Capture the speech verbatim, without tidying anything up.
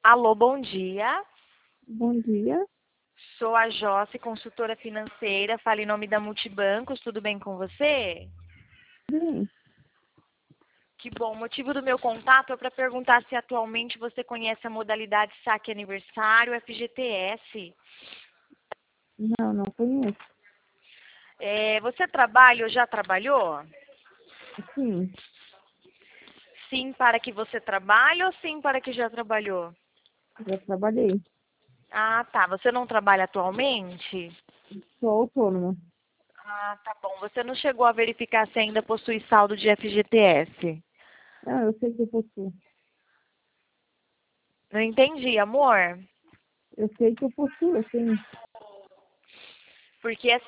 Alô, bom dia. Bom dia. Sou a Josse, consultora financeira. Falo em nome da Multibancos. Tudo bem com você? Bem, Que bom. O motivo do meu contato é para perguntar se atualmente você conhece a modalidade Saque Aniversário F G T S. não, não conheço. É, você trabalha ou já trabalhou? Sim, Sim, para que você trabalhe ou sim para que já trabalhou? já trabalhei. Ah, tá. Você não trabalha atualmente? Sou autônoma. Ah, tá bom. Você não chegou a verificar se ainda possui saldo de F G T S? Ah, eu sei que eu possuo. Não entendi, amor. Eu sei que eu possuo, eu tenho. Porque